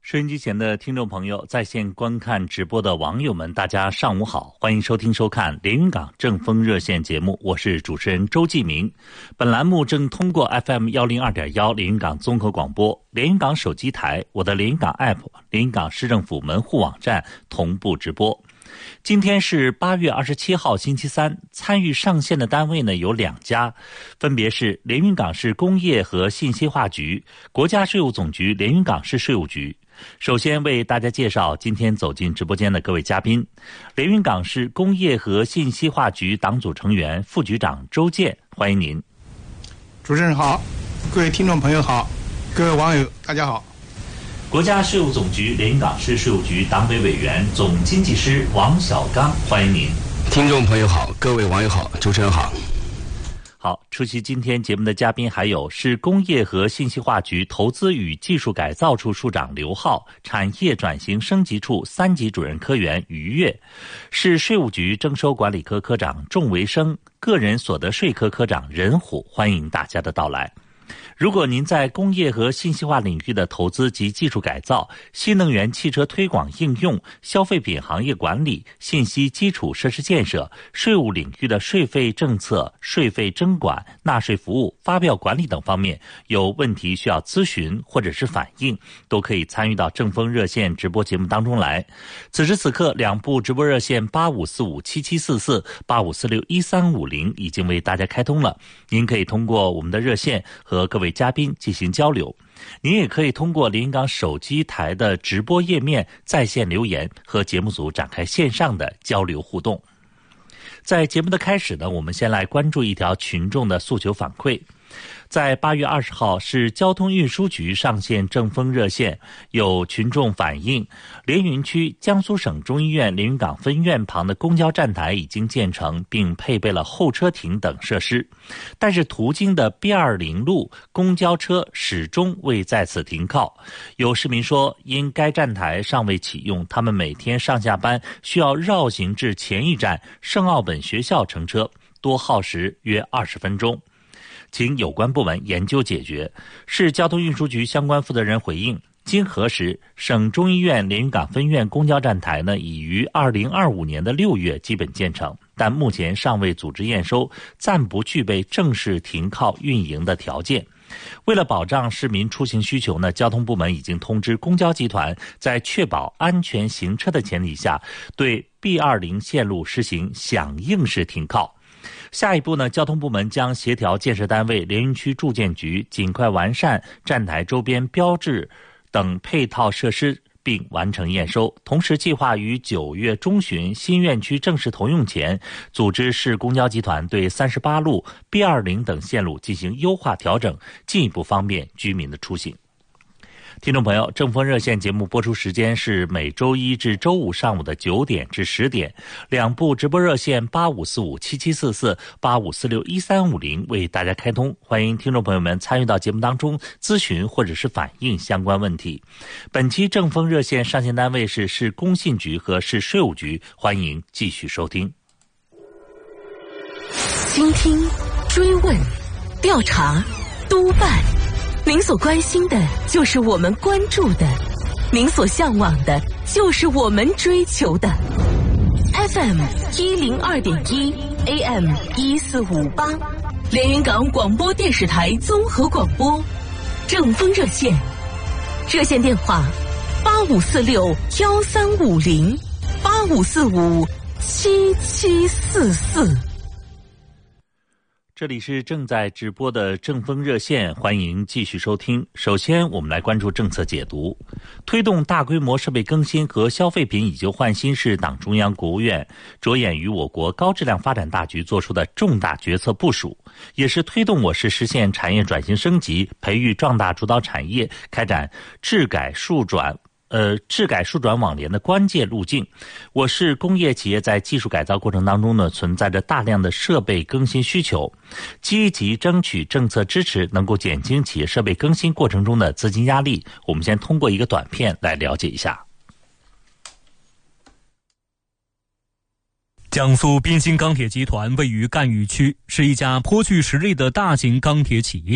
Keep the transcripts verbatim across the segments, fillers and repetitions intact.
收音机前的听众朋友，在线观看直播的网友们，大家上午好，欢迎收听收看连云港正风热线节目，我是主持人周继明。本栏目正通过 F M 一零二点一 连云港综合广播、连云港手机台、我的连云港 App、连云港市政府门户网站同步直播。今天是八月二十七号星期三，参与上线的单位呢有两家，分别是连云港市工业和信息化局、国家税务总局连云港市税务局。首先为大家介绍今天走进直播间的各位嘉宾。连云港市工业和信息化局党组成员、副局长周健，欢迎您。 主持人好，各位听众朋友好，各位网友大家好。 国家税务总局连云港市税务局党委委员、总经济师王小刚，欢迎您。 听众朋友好，各位网友好，主持人好。 好，出席今天节目的嘉宾还有市工业和信息化局投资与技术改造处处长刘浩、产业转型升级处三级主任科员于越，市税务局征收管理科科长仲维生、个人所得税科科长任虎，欢迎大家的到来。如果您在工业和信息化领域的投资及技术改造、新能源汽车推广应用、消费品行业管理、信息基础设施建设、税务领域的税费政策、税费征管、纳税服务、发票管理等方面有问题需要咨询或者是反映，都可以参与到正风热线直播节目当中来。此时此刻，两部直播热线八五四五七七四四、八五四六一三五零已经为大家开通了，您可以通过我们的热线和各位嘉宾进行交流。您也可以通过连云港手机台的直播页面在线留言，和节目组展开线上的交流互动。在节目的开始呢，我们先来关注一条群众的诉求反馈。在八月二十号，市交通运输局上线正风热线，有群众反映，连云区江苏省中医院连云港分院旁的公交站台已经建成，并配备了候车亭等设施，但是途经的 B 二十 路公交车始终未在此停靠。有市民说，因该站台尚未启用，他们每天上下班需要绕行至前一站圣奥本学校乘车，多耗时约二十分钟。请有关部门研究解决。市交通运输局相关负责人回应，经核实，省中医院连云港分院公交站台呢，已于二零二五年的六月基本建成，但目前尚未组织验收，暂不具备正式停靠运营的条件。为了保障市民出行需求呢，交通部门已经通知公交集团，在确保安全行车的前提下，对 B 二十 线路实行响应式停靠。下一步呢，交通部门将协调建设单位连云区住建局，尽快完善站台周边标志等配套设施，并完成验收。同时计划于九月中旬新院区正式投用前，组织市公交集团对三十八路 B 二十 等线路进行优化调整，进一步方便居民的出行。听众朋友，正风热线节目播出时间是每周一至周五上午的九点至十点，两部直播热线八五四五七七四四、八五四六一三五零为大家开通，欢迎听众朋友们参与到节目当中咨询或者是反映相关问题。本期正风热线上线单位是市工信局和市税务局，欢迎继续收听。 倾听、追问、调查、督办，您所关心的就是我们关注的，您所向往的就是我们追求的。 F M 一零二点一 A M 一四五八，连云港广播电视台综合广播正风热线，热线电话八五四六幺三五零、八五四五七七四四。 这里是正在直播的正风热线，欢迎继续收听。首先我们来关注政策解读。推动大规模设备更新和消费品以旧换新是党中央、国务院着眼于我国高质量发展大局做出的重大决策部署，也是推动我市实现产业转型升级、培育壮大主导产业、开展质改数转呃，质改数转网联的关键路径。我市工业企业在技术改造过程当中呢，存在着大量的设备更新需求，积极争取政策支持，能够减轻企业设备更新过程中的资金压力。我们先通过一个短片来了解一下。 江苏滨鑫钢铁集团位于赣榆区，是一家颇具实力的大型钢铁企业。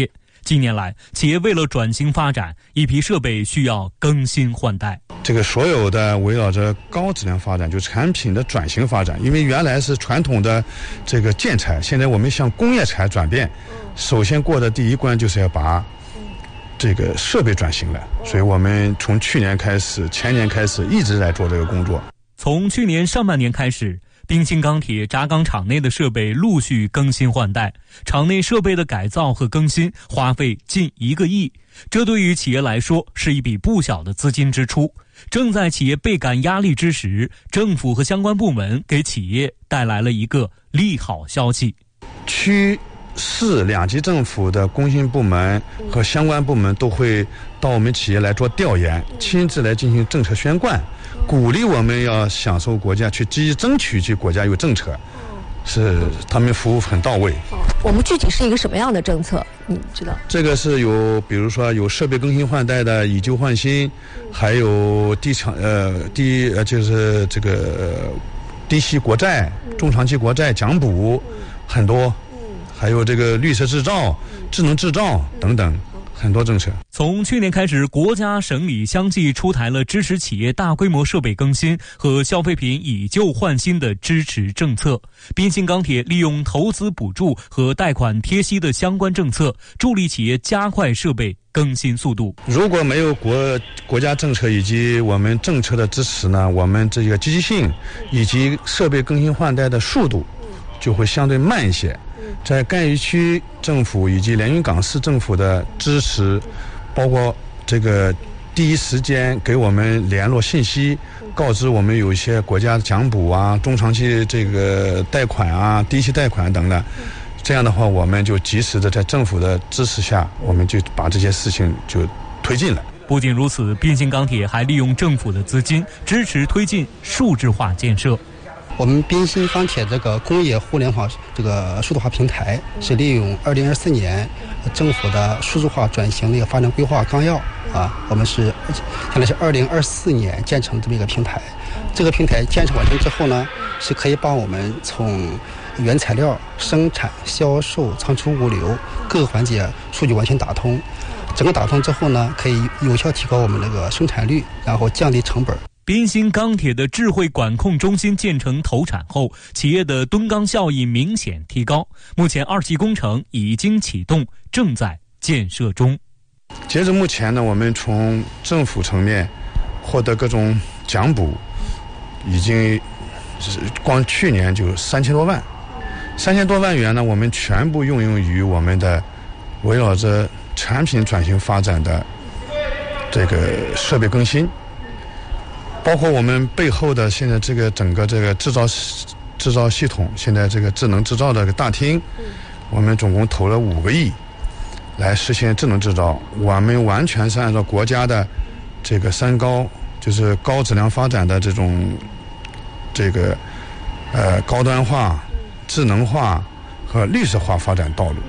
近年来，企业为了转型发展，一批设备需要更新换代。 这个所有的围绕着高质量发展，就产品的转型发展。因为原来是传统的这个建材，现在我们向工业材转变，首先过的第一关就是要把这个设备转型了。所以我们从去年开始，前年开始一直在做这个工作。 从去年上半年开始，滨鑫钢铁轧钢厂内的设备陆续更新换代，厂内设备的改造和更新花费近一个亿，这对于企业来说是一笔不小的资金支出。正在企业倍感压力之时，政府和相关部门给企业带来了一个利好消息。 区市两级政府的工信部门和相关部门都会到我们企业来做调研，亲自来进行政策宣贯，鼓励我们要享受国家，去积极争取去国家有政策，是他们服务很到位。 我们具体是一个什么样的政策？你知道？ 这个是有，比如说有设备更新换代的以旧换新，还有低长呃低呃就是这个、呃、低息国债、中长期国债奖补很多，还有这个绿色制造、智能制造等等。很多政策。 从去年开始，国家省里相继出台了支持企业大规模设备更新和消费品以旧换新的支持政策。滨鑫钢铁利用投资补助和贷款贴息的相关政策，助力企业加快设备更新速度。 如果没有国国家政策以及我们政策的支持呢，我们这个积极性以及设备更新换代的速度就会相对慢一些。在赣榆区政府以及连云港市政府的支持，包括这个第一时间给我们联络信息，告知我们有一些国家奖补啊、中长期这个贷款啊、低息贷款等等，这样的话我们就及时的在政府的支持下，我们就把这些事情就推进了。 不仅如此，滨鑫钢铁还利用政府的资金支持推进数字化建设。 我们滨鑫钢铁这个工业互联网这个数字化平台是利用二零二四年政府的数字化转型的一个发展规划纲要啊，我们是现在是二零二四年建成这么一个平台。这个平台建成完成之后呢，是可以帮我们从原材料、生产、销售、仓储、物流各个环节数据完全打通。整个打通之后呢，可以有效提高我们这个生产率，然后降低成本。 滨鑫钢铁的智慧管控中心建成投产后，企业的吨钢效益明显提高。目前二期工程已经启动，正在建设中。 截至目前呢，我们从政府层面获得各种奖补，已经光去年就三千多万，三千多万元呢，我们全部用用于我们的围绕着产品转型发展的这个设备更新。包括我们背后的现在这个整个这个制造制造系统，现在这个智能制造的大厅，我们总共投了五个亿来实现智能制造。我们完全是按照国家的这个三高，就是高质量发展的这种这个呃高端化、智能化和绿色化发展道路。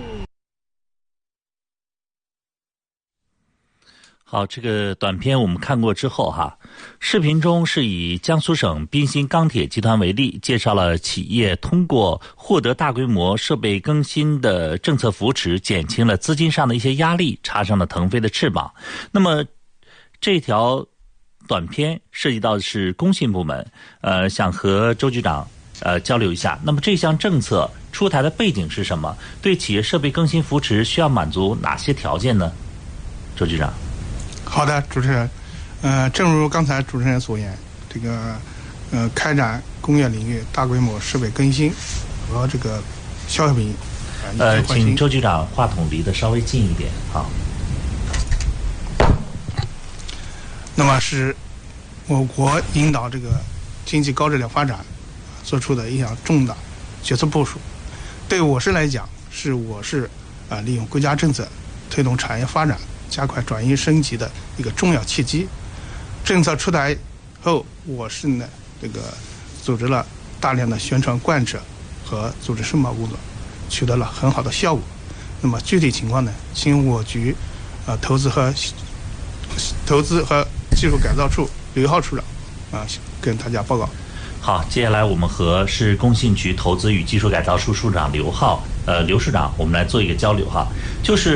好，这个短片我们看过之后哈，视频中是以江苏省滨鑫钢铁集团为例，介绍了企业通过获得大规模设备更新的政策扶持，减轻了资金上的一些压力，插上了腾飞的翅膀。那么这条短片涉及到的是工信部门，呃，想和周局长呃交流一下。那么这项政策出台的背景是什么？对企业设备更新扶持需要满足哪些条件呢？周局长。 好的，主持人，呃，正如刚才主持人所言，这个呃，开展工业领域大规模设备更新和这个消费品， 呃，请周局长话筒离得稍微近一点，好。 那么是我国引导这个经济高质量发展做出的一项重大决策部署。对我市来讲，是我市啊、呃、利用国家政策推动产业发展，加快转型升级的一个重要契机。政策出台后，我市呢这个组织了大量的宣传贯彻和组织申报工作，取得了很好的效果。那么具体情况呢，请我局呃投资和投资和技术改造处刘浩处长啊、呃、跟大家报告。 好，接下来我们和市工信局投资与技术改造处处长刘浩呃刘处长，我们来做一个交流哈，就是。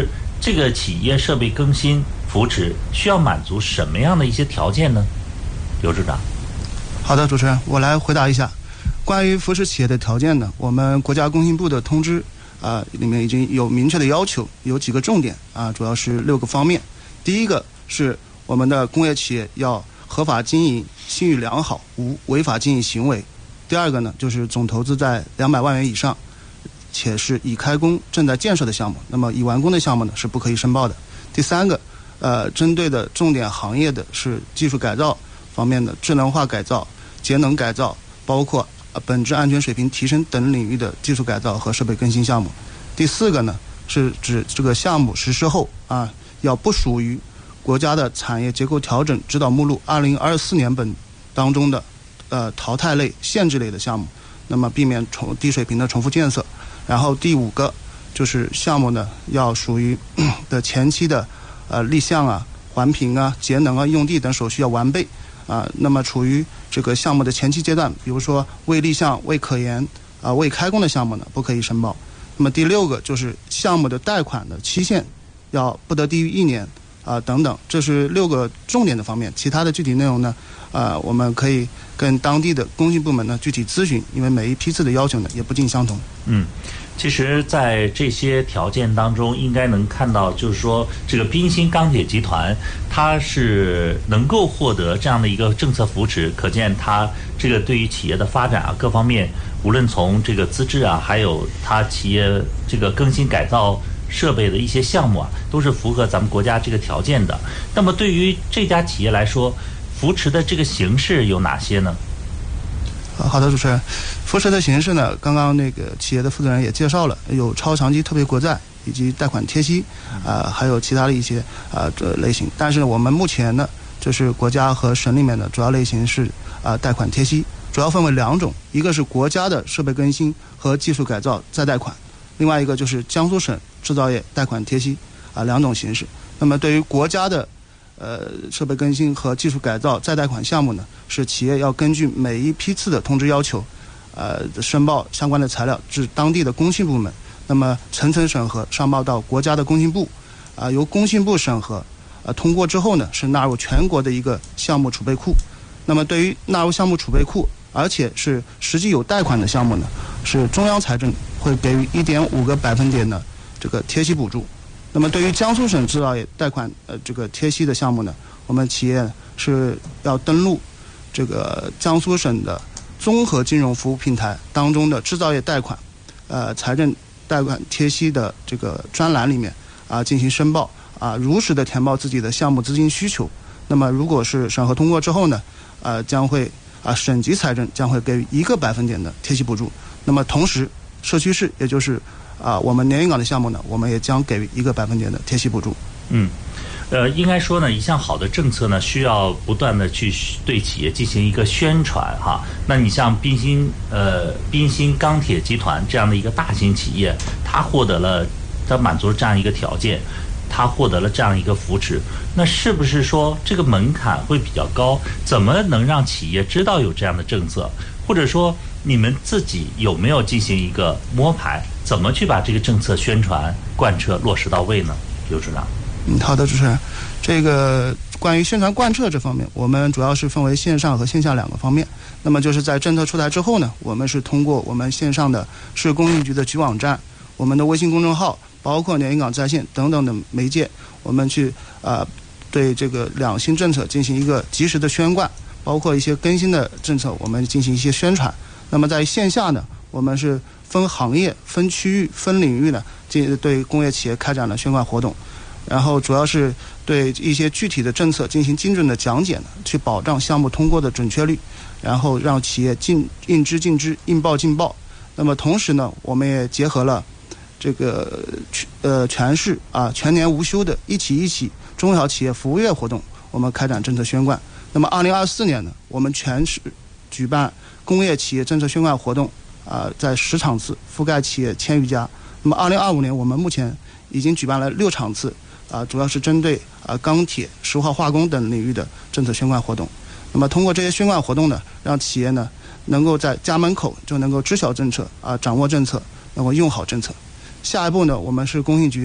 这个企业设备更新扶持需要满足什么样的一些条件呢？刘处长。 好的，主持人，我来回答一下。关于扶持企业的条件呢，我们国家工信部的通知啊、呃、里面已经有明确的要求，有几个重点啊，主要是六个方面。第一个是我们的工业企业要合法经营，信誉良好，无违法经营行为。第二个呢，就是总投资在两百万元以上，且是已开工正在建设的项目，那么已完工的项目呢是不可以申报的。第三个，呃，针对的重点行业的是技术改造方面的智能化改造、节能改造，包括、呃、本质安全水平提升等领域的技术改造和设备更新项目。第四个呢，是指这个项目实施后啊，要不属于国家的产业结构调整指导目录二零二四年本当中的呃淘汰类、限制类的项目，那么避免重低水平的重复建设。然后第五个就是项目呢要属于的前期的呃立项啊、环评啊、节能啊、用地等手续要完备啊、呃。那么处于这个项目的前期阶段，比如说未立项、未可研啊、呃、未开工的项目呢，不可以申报。那么第六个就是项目的贷款的期限要不得低于一年啊、呃、等等，这是六个重点的方面。其他的具体内容呢，呃，我们可以跟当地的工信部门呢具体咨询，因为每一批次的要求呢也不尽相同。 嗯，其实在这些条件当中应该能看到，就是说这个滨鑫钢铁集团它是能够获得这样的一个政策扶持，可见它这个对于企业的发展啊各方面，无论从这个资质啊，还有它企业这个更新改造设备的一些项目啊，都是符合咱们国家这个条件的。那么对于这家企业来说，扶持的这个形式有哪些呢？ 好的，主持人，扶持的形式呢，刚刚那个企业的负责人也介绍了，有超长期特别国债以及贷款贴息，啊、呃，还有其他的一些啊这、呃、类型。但是我们目前呢，就是国家和省里面的主要类型是啊、呃、贷款贴息，主要分为两种，一个是国家的设备更新和技术改造再贷款，另外一个就是江苏省制造业贷款贴息啊、呃、两种形式。那么对于国家的呃，设备更新和技术改造再贷款项目呢，是企业要根据每一批次的通知要求，呃，申报相关的材料至当地的工信部门，那么层层审核上报到国家的工信部，啊、呃，由工信部审核，呃，通过之后呢，是纳入全国的一个项目储备库。那么对于纳入项目储备库，而且是实际有贷款的项目呢，是中央财政会给予一点五个百分点的这个贴息补助。那么对于江苏省制造业贷款呃这个贴息的项目呢，我们企业是要登录这个江苏省的综合金融服务平台当中的制造业贷款呃财政贷款贴息的这个专栏里面啊、呃、进行申报啊、呃，如实的填报自己的项目资金需求。那么如果是审核通过之后呢，呃将会啊、呃、省级财政将会给予一个百分点的贴息补助。那么同时社区市也就是啊，我们连云港的项目呢，我们也将给予一个百分点的贴息补助。 嗯，呃，应该说呢，一项好的政策呢，需要不断的去对企业进行一个宣传哈。那你像滨鑫呃滨鑫钢铁集团这样的一个大型企业，它获得了，它满足了这样一个条件，它获得了这样一个扶持，那是不是说这个门槛会比较高？怎么能让企业知道有这样的政策？或者说你们自己有没有进行一个摸排？怎么去把这个政策宣传、贯彻、落实到位呢？刘处长。 嗯，好的，主持人。这个关于宣传贯彻这方面，我们主要是分为线上和线下两个方面。那么就是在政策出台之后呢，我们是通过我们线上的市工信局的局网站、我们的微信公众号，包括连云港在线等等的媒介，我们去啊、呃、对这个两新政策进行一个及时的宣贯，包括一些更新的政策，我们进行一些宣传。那么在线下呢，我们是分行业、分区域、分领域呢，进对工业企业开展了宣贯活动，然后主要是对一些具体的政策进行精准的讲解呢，去保障项目通过的准确率，然后让企业尽应知尽知，应报尽报。那么同时呢，我们也结合了这个呃全市啊全年无休的一起一起中小企业服务月活动，我们开展政策宣贯。那么二零二四年呢，我们全市举办工业企业政策宣贯活动啊、呃，在十场次，覆盖企业千余家。那么二零二五年，我们目前已经举办了六场次啊、呃，主要是针对啊、呃、钢铁、石化化工等领域的政策宣贯活动。那么通过这些宣贯活动呢，让企业呢能够在家门口就能够知晓政策啊、呃，掌握政策，能够用好政策。下一步呢，我们是工信局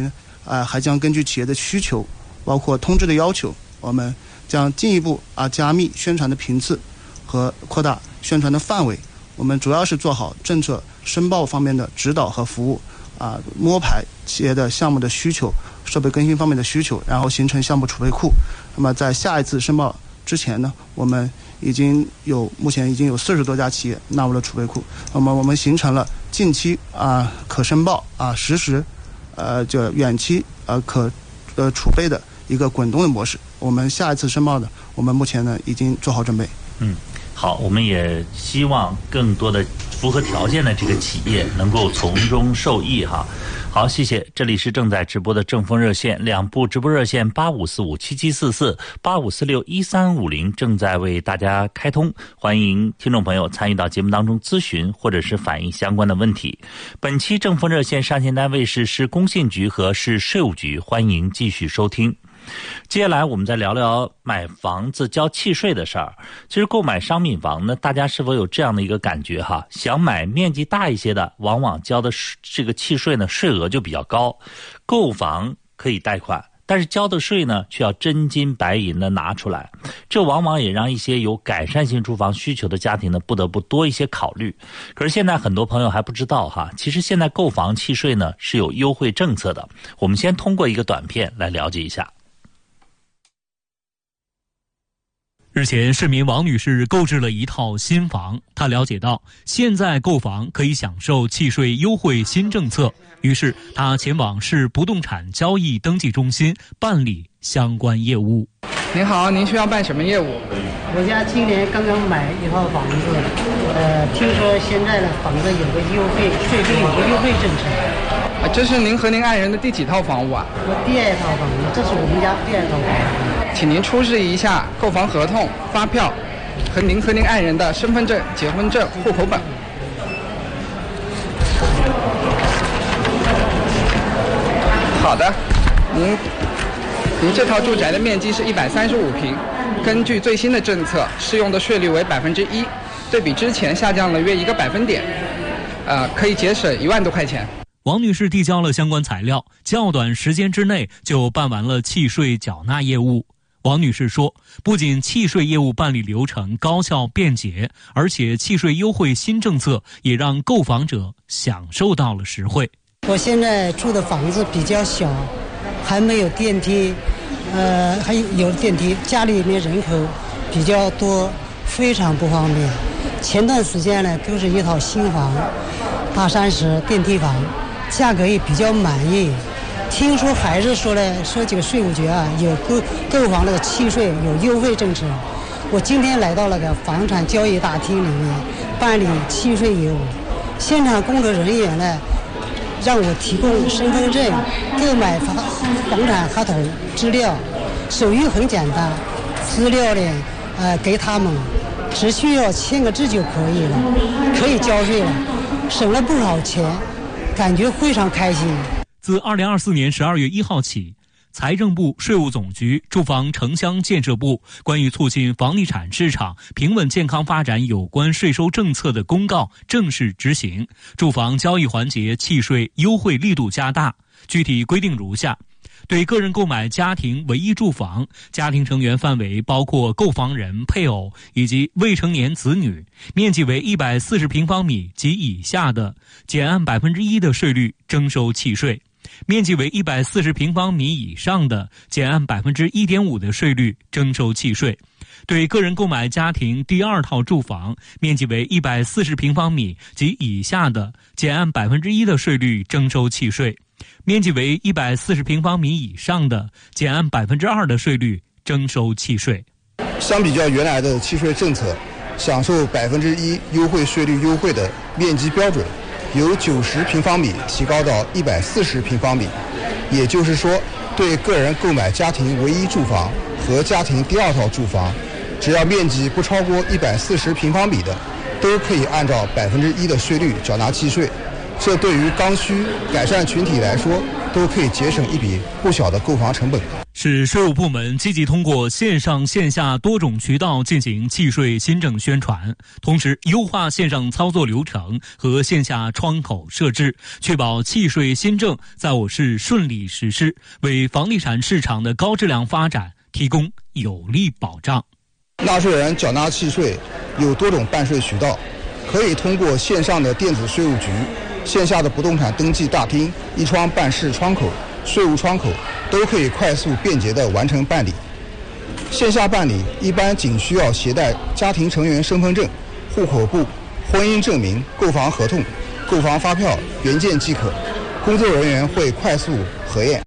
啊，还将根据企业的需求，包括通知的要求，我们将进一步啊加密宣传的频次和扩大宣传的范围。我们主要是做好政策申报方面的指导和服务，啊，摸排企业的项目的需求、设备更新方面的需求，然后形成项目储备库。那么在下一次申报之前呢，我们已经有目前已经有四十多家企业纳入了储备库。那么我们形成了近期啊可申报啊实时，呃，就远期呃可呃储备的一个滚动的模式。我们下一次申报呢，我们目前呢已经做好准备。 嗯，好，我们也希望更多的符合条件的这个企业能够从中受益哈。好，谢谢。这里是正在直播的正风热线，两部直播热线八五四五七七四四、八五四六一三五零正在为大家开通，欢迎听众朋友参与到节目当中咨询或者是反映相关的问题。本期正风热线上线单位是市工信局和市税务局，欢迎继续收听。接下来我们再聊聊买房子交契税的事儿。其实购买商品房呢，大家是否有这样的一个感觉哈？想买面积大一些的，往往交的这个契税呢，税额就比较高。购房可以贷款，但是交的税呢，却要真金白银的拿出来，这往往也让一些有改善性住房需求的家庭呢，不得不多一些考虑。可是现在很多朋友还不知道哈，其实现在购房契税呢是有优惠政策的。我们先通过一个短片来了解一下。 日前，市民王女士购置了一套新房，她了解到现在购房可以享受契税优惠新政策，于是她前往市不动产交易登记中心办理相关业务。 您好，您需要办什么业务？ 我家今年刚刚买一套房子，呃，听说现在的房子有个优惠，税率有个优惠政策。 啊，这是您和您爱人的第几套房屋啊？ 我第二套房子，这是我们家第二套房子。 请您出示一下购房合同、发票和您和您爱人的身份证、结婚证、户口本。好的，您您这套住宅的面积是一百三十五平，根据最新的政策，适用的税率为百分之一，对比之前下降了约一个百分点，呃，可以节省一万多块钱。 王女士递交了相关材料，较短时间之内就办完了契税缴纳业务。王女士说，不仅契税业务办理流程高效便捷，而且契税优惠新政策也让购房者享受到了实惠。 我现在住的房子比较小，还没有电梯，呃，还有有电梯，家里面人口比较多，非常不方便。前段时间呢，购置一套新房，大三十电梯房，价格也比较满意。听说还是说呢，说这个税务局啊有购购房的契税有优惠政策。我今天来到了个房产交易大厅里面办理契税业务，现场工作人员呢让我提供身份证、购买房房产合同资料，手续很简单，资料呢呃给他们，只需要签个字就可以了，可以交税了，省了不少钱，感觉非常开心。 自二零二四年十二月一号起，财政部、税务总局、住房城乡建设部关于促进房地产市场平稳健康发展有关税收政策的公告正式执行，住房交易环节契税优惠力度加大。具体规定如下：对个人购买家庭唯一住房，家庭成员范围包括购房人、配偶以及未成年子女，面积为一百四十平方米及以下的，减按百分之一的税率征收契税；面积为一百四十平方米以上的，减按百分之一点五的税率征收契税。对个人购买家庭第二套住房，面积为一百四十平方米及以下的，减按百分之一的税率征收契税；面积为一百四十平方米以上的，减按百分之二的税率征收契税。 相比较原来的契税政策，享受百分之一优惠税率优惠的面积标准由九十平方米提高到一百四十平方米，也就是说，对个人购买家庭唯一住房和家庭第二套住房，只要面积不超过一百四十平方米的，都可以按照百分之一的税率缴纳契税。这对于刚需改善群体来说，都可以节省一笔不小的购房成本。 是税务部门积极通过线上线下多种渠道进行契税新政宣传，同时优化线上操作流程和线下窗口设置，确保契税新政在我市顺利实施，为房地产市场的高质量发展提供有力保障。 纳税人缴纳契税有多种办税渠道，可以通过线上的电子税务局、线下的不动产登记大厅、一窗办事窗口、税务窗口都可以快速便捷地完成办理。线下办理一般仅需要携带家庭成员身份证、户口簿、婚姻证明、购房合同、购房发票原件即可，工作人员会快速核验。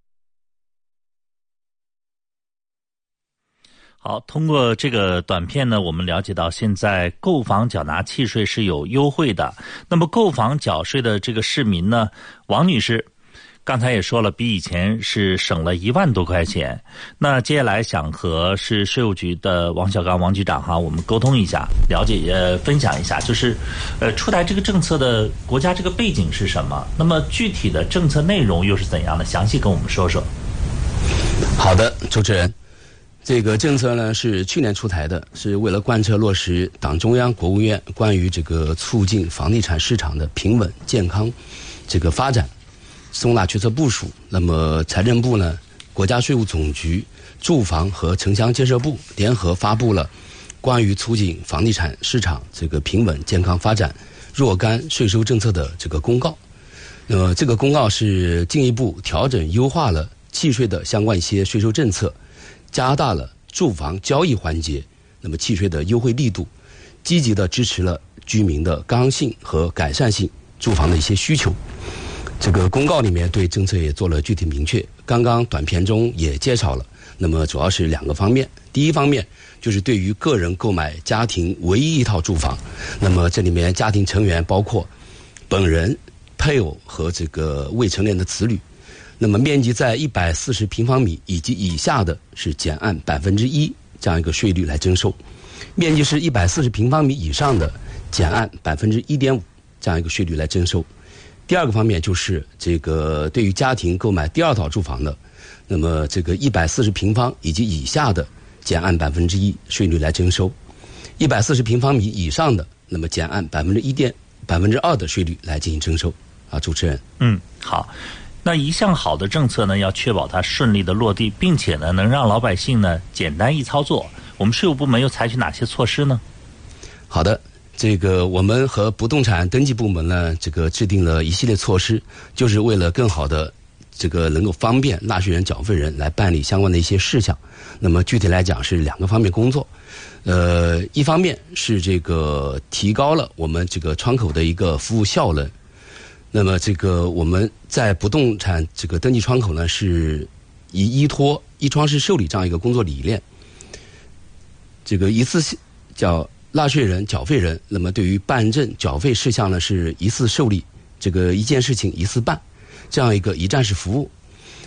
好，通过这个短片呢，我们了解到现在购房缴纳契税是有优惠的。那么购房缴税的这个市民呢，王女士刚才也说了，比以前是省了一万多块钱。那接下来想和是税务局的王小刚王局长哈，我们沟通一下，了解呃分享一下，就是呃出台这个政策的国家这个背景是什么？那么具体的政策内容又是怎样的？详细跟我们说说。 好的，主持人。这个政策呢是去年出台的，是为了贯彻落实党中央、国务院关于这个促进房地产市场的平稳健康这个发展松大决策部署。那么财政部呢、国家税务总局、住房和城乡建设部联合发布了关于促进房地产市场这个平稳健康发展若干税收政策的这个公告。那么这个公告是进一步调整优化了契税的相关一些税收政策，加大了住房交易环节那么契税的优惠力度，积极地支持了居民的刚性和改善性住房的一些需求。这个公告里面对政策也做了具体明确，刚刚短片中也介绍了，那么主要是两个方面。第一方面就是对于个人购买家庭唯一一套住房，那么这里面家庭成员包括本人、配偶和这个未成年的子女，那么面积在一百四十平方米以及以下的是减按百分之一这样一个税率来征收，面积是一百四十平方米以上的减按百分之一点五这样一个税率来征收。第二个方面就是这个对于家庭购买第二套住房的，那么这个一百四十平方以及以下的减按百分之一税率来征收，一百四十平方米以上的那么减按百分之一点百分之二的税率来进行征收。啊，主持人。 嗯，好。那一项好的政策呢，要确保它顺利的落地，并且呢，能让老百姓呢简单易操作。我们税务部门又采取哪些措施呢？ 好的，这个我们和不动产登记部门呢，这个制定了一系列措施，就是为了更好的这个能够方便纳税人、缴费人来办理相关的一些事项。那么具体来讲是两个方面工作，呃，一方面是这个提高了我们这个窗口的一个服务效能。那么这个我们在不动产这个登记窗口呢，是以依托一窗式受理这样一个工作理念，这个一次叫纳税人、缴费人，那么对于办证缴费事项呢是一次受理，这个一件事情一次办，这样一个一站式服务，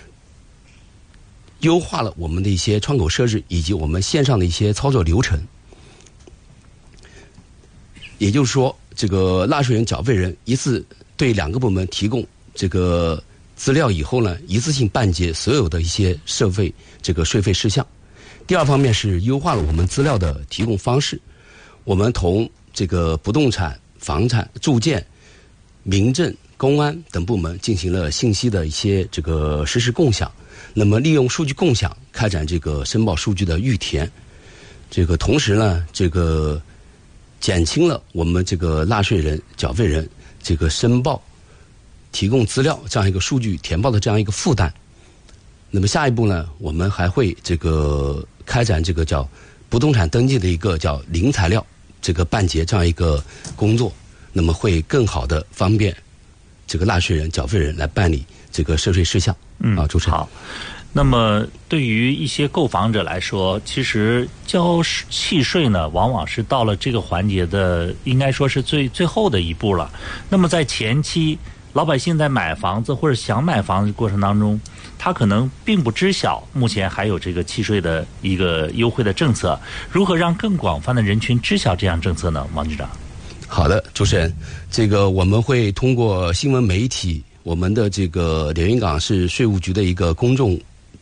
优化了我们的一些窗口设置以及我们线上的一些操作流程。也就是说，这个纳税人、缴费人一次对两个部门提供这个资料以后呢，一次性办结所有的一些社费这个税费事项。第二方面是优化了我们资料的提供方式，我们同这个不动产、房产、住建、民政、公安等部门进行了信息的一些这个实时共享。那么利用数据共享开展这个申报数据的预填，这个同时呢，这个减轻了我们这个纳税人、缴费人这个申报、提供资料这样一个数据填报的这样一个负担。那么下一步呢，我们还会这个开展这个叫不动产登记的一个叫零材料这个办结这样一个工作，那么会更好的方便这个纳税人、缴费人来办理这个涉税事项。 嗯， 啊，主持人。 好。那么对于一些购房者来说，其实交契税呢，往往是到了这个环节的应该说是最最后的一步了。那么在前期，老百姓在买房子或者想买房子的过程当中，他可能并不知晓目前还有这个契税的一个优惠的政策，如何让更广泛的人群知晓这样政策呢？王局长。 好的，主持人，这个我们会通过新闻媒体，我们的这个连云港市税务局的一个公众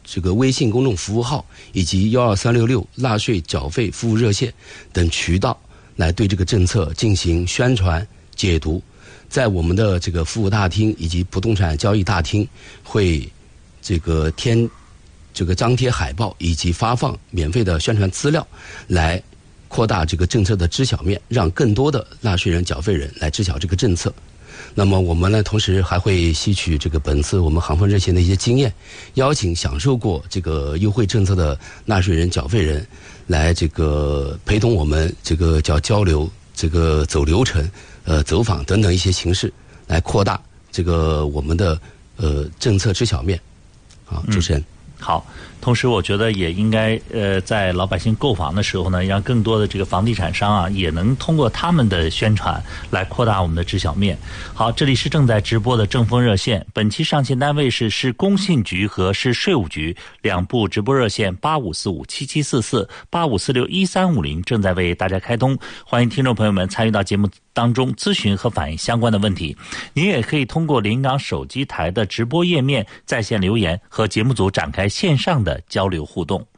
这个微信公众服务号以及幺二三六六纳税缴费服务热线等渠道来对这个政策进行宣传解读。在我们的这个服务大厅以及不动产交易大厅会这个添这个张贴海报以及发放免费的宣传资料，来扩大这个政策的知晓面，让更多的纳税人缴费人来知晓这个政策。那么我们呢，同时还会吸取这个本次我们行风热线的一些经验，邀请享受过这个优惠政策的纳税人缴费人来这个陪同我们这个叫交流、这个走流程、呃走访等等一些形式，来扩大这个我们的呃政策知晓面。好，主持人。嗯好，同时我觉得也应该呃，在老百姓购房的时候呢，让更多的这个房地产商啊，也能通过他们的宣传来扩大我们的知晓面。好，这里是正在直播的正风热线，本期上线单位是市工信局和市税务局两部直播热线八五四五七七四四、八五四六一三五零正在为大家开通，欢迎听众朋友们参与到节目当中咨询和反映相关的问题。您也可以通过临港手机台的直播页面在线留言，和节目组展开线上的交流互动。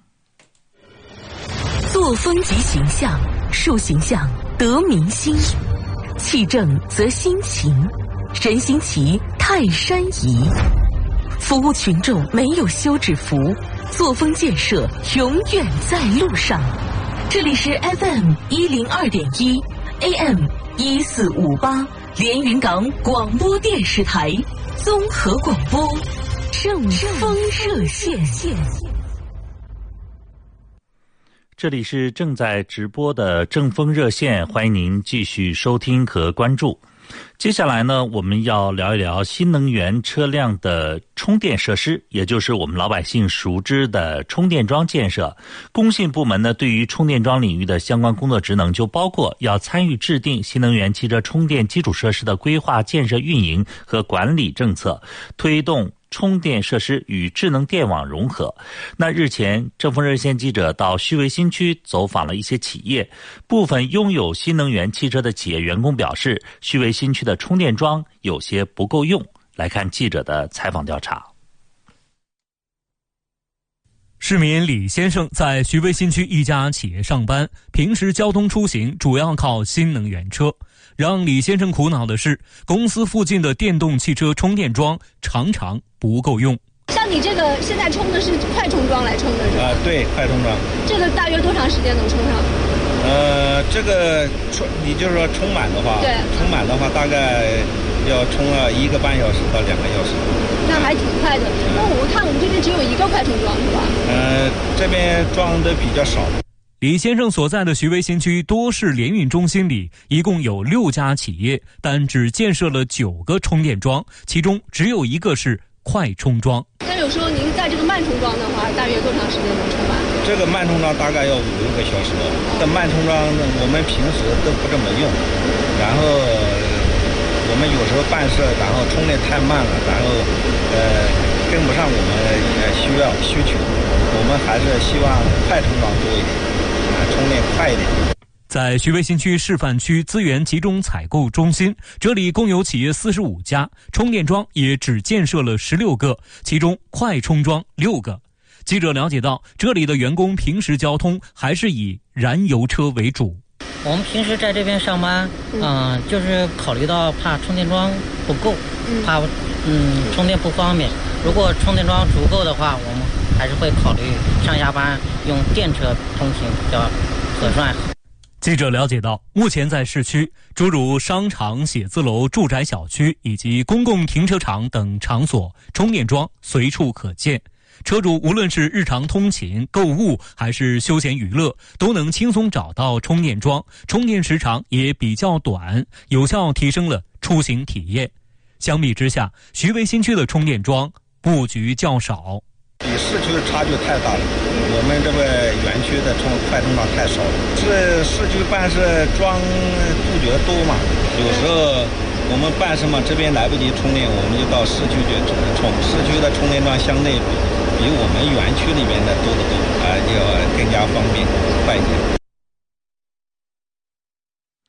作风及形象，树形象得民心，气正则心情，人心齐泰山移。服务群众没有休止符，作风建设永远在路上。这里是 F M 一零二点一 A M 一四五八连云港广播电视台综合广播正风热线。 这里是正在直播的正风热线，欢迎您继续收听和关注。接下来呢，我们要聊一聊新能源车辆的充电设施，也就是我们老百姓熟知的充电桩建设。工信部门呢，对于充电桩领域的相关工作职能就包括要参与制定新能源汽车充电基础设施的规划、建设、运营和管理政策，推动充电设施与智能电网融合。那日前，正风热线记者到徐汇新区走访了一些企业，部分拥有新能源汽车的企业员工表示，徐汇新区的充电桩有些不够用。来看记者的采访调查。 市民李先生在徐汇新区一家企业上班，平时交通出行主要靠新能源车。让李先生苦恼的是，公司附近的电动汽车充电桩常常不够用。 像你这个现在充的是快充桩来充的是吧？ 啊，对，快充桩。 这个大约多长时间能充上？ 呃，这个充，你就是说充满的话， 对， 充满的话大概要充了一个半小时到两个小时。 那还挺快的。那我看我们这边只有一个快充桩是吧？ 呃，这边装的比较少。 李先生所在的徐汇新区多市联运中心里一共有六家企业，但只建设了九个充电桩，其中只有一个是快充桩。 那有时候您在这个慢充桩的话，大约多长时间能充完？ 这个慢充桩大概要五六个小时。这慢充桩我们平时都不这么用，然后我们有时候办事，然后充电太慢了，然后呃跟不上我们呃需要需求，我们还是希望快充桩多一点，啊，充电快一点。 在徐汇新区示范区资源集中采购中心，这里共有企业四十五家，充电桩也只建设了十六个，其中快充桩六个。记者了解到，这里的员工平时交通还是以燃油车为主。 我们平时在这边上班，嗯、呃，就是考虑到怕充电桩不够，嗯、怕嗯充电不方便。如果充电桩足够的话，我们还是会考虑上下班用电车通勤比较合算。 记者了解到，目前在市区，诸如商场、写字楼、住宅小区以及公共停车场等场所，充电桩随处可见。车主无论是日常通勤、购物还是休闲娱乐，都能轻松找到充电桩，充电时长也比较短，有效提升了出行体验。相比之下，徐汇新区的充电桩布局较少， 比市区的差距太大了。我们这个园区的充快充桩太少了，是市区办事桩杜绝多嘛，有时候我们办事嘛，这边来不及充电，我们就到市区去充。市区的充电桩相对比我们园区里面的多得多，啊，要更加方便快捷。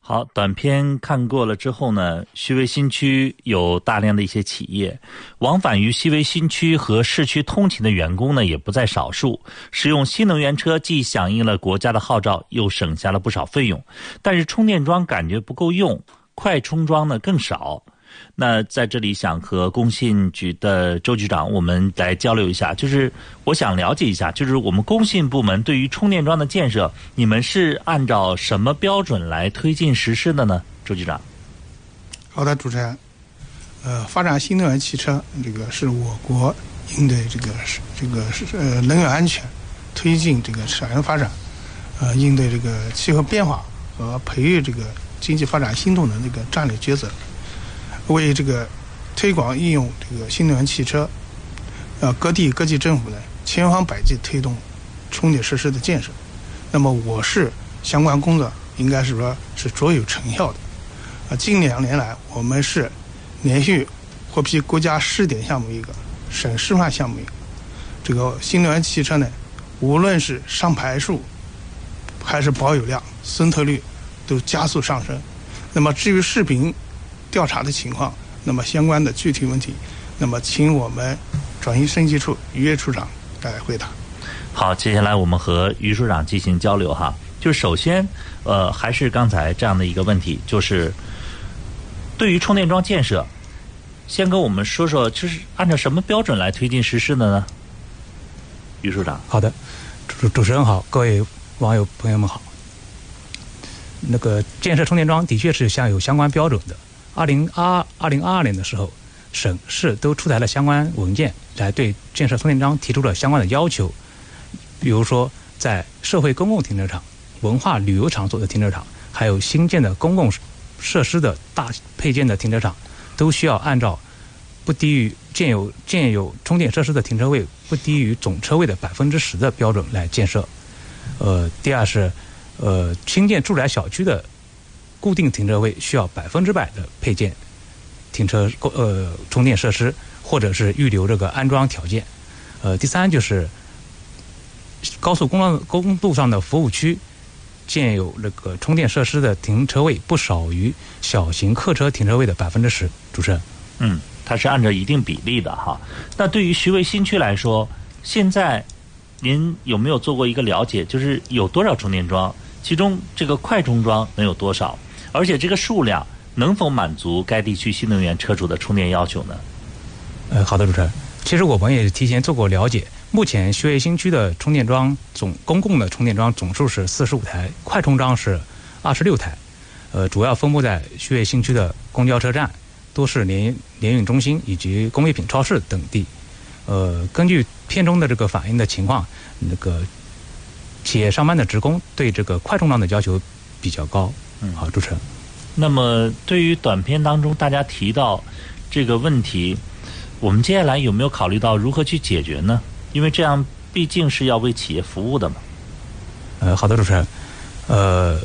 好，短片看过了之后呢，西威新区有大量的一些企业，往返于西威新区和市区通勤的员工呢也不在少数。使用新能源车既响应了国家的号召，又省下了不少费用，但是充电桩感觉不够用，快充桩呢更少。那在这里想和工信局的周局长我们来交流一下，就是我想了解一下，就是我们工信部门对于充电桩的建设，你们是按照什么标准来推进实施的呢？周局长。 好的，主持人。呃，发展新能源汽车，这个是我国应对这个这个呃能源安全，推进这个产业发展，呃，应对这个气候变化和培育这个经济发展新动能的一个战略抉择。为这个推广应用这个新能源汽车，呃，各地各级政府呢千方百计推动充电设施的建设。那么我市相关工作应该是说是卓有成效的。啊、呃，近两年来，我们是连续获批国家试点项目一个，省示范项目一个。这个新能源汽车呢，无论是上牌数还是保有量、渗透率都加速上升。那么至于视频调查的情况，那么相关的具体问题，那么请我们转移升级处于岳处长来回答。 好，接下来我们和于处长进行交流哈。就是首先，呃，还是刚才这样的一个问题，就是对于充电桩建设，先跟我们说说，就是按照什么标准来推进实施的呢？于处长。 好的，主主持人好，各位网友朋友们好。那个建设充电桩的确是像有相关标准的。二零二二零二二年的时候，省市都出台了相关文件，来对建设充电桩提出了相关的要求。比如说，在社会公共停车场、文化旅游场所的停车场，还有新建的公共设施的大配件的停车场，都需要按照不低于建有建有充电设施的停车位不低于总车位的百分之十的标准来建设。呃，第二是，呃，新建住宅小区的固定停车位需要百分之百的配件停车呃充电设施，或者是预留这个安装条件。呃，第三就是高速公路公路上的服务区建有这个充电设施的停车位不少于小型客车停车位的百分之十。主持人， 嗯，它是按照一定比例的哈。那对于徐汇新区来说，现在您有没有做过一个了解，就是有多少充电桩，其中这个快充桩能有多少？而且这个数量能否满足该地区新能源车主的充电要求呢？ 呃，好的，主持人。其实我们也提前做过了解，目前徐汇新区的充电桩总公共的充电桩总数是四十五台，快充桩是二十六台，呃，主要分布在徐汇新区的公交车站、都市联联运中心以及工业品超市等地。呃，根据片中的这个反映的情况，那个企业上班的职工对这个快充桩的要求比较高。嗯，好，主持人。 那么对于短片当中大家提到这个问题，我们接下来有没有考虑到如何去解决呢？因为这样毕竟是要为企业服务的嘛。 呃，好的，主持人。呃，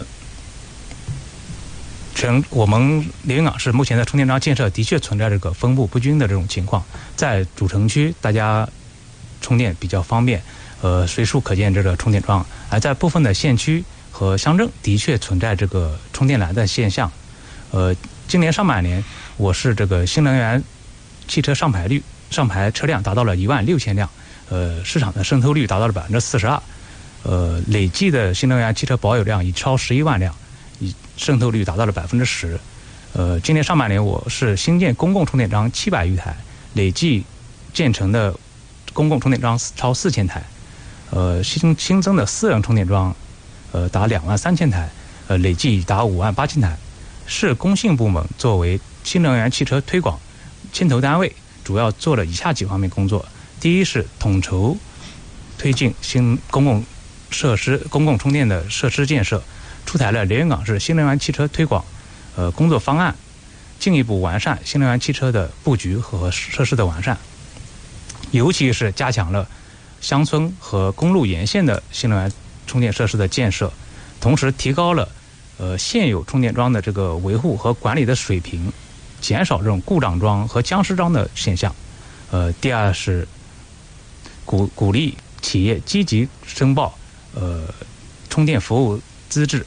全我们连云港市目前的充电桩建设的确存在这个分布不均的这种情况，在主城区大家充电比较方便，呃，随处可见这个充电桩，而在部分的县区和乡镇的确存在这个充电难的现象。呃，今年上半年，我市这个新能源汽车上牌率上牌车辆达到了一万六千辆，呃，市场的渗透率达到了百分之四十二，呃，累计的新能源汽车保有量已超十一万辆，已渗透率达到了百分之十。呃，今年上半年我市新建公共充电桩七百余台，累计建成的公共充电桩超四千台，呃，新新增的私人充电桩。呃，达两万三千台，呃，累计达五万八千台。市工信部门作为新能源汽车推广牵头单位，主要做了以下几方面工作：第一是统筹推进新公共设施、公共充电的设施建设，出台了连云港市新能源汽车推广呃工作方案，进一步完善新能源汽车的布局和设施的完善，尤其是加强了乡村和公路沿线的新能源充电设施的建设，同时提高了呃现有充电桩的这个维护和管理的水平，减少这种故障桩和僵尸桩的现象。呃，第二是鼓鼓励企业积极申报呃充电服务资质，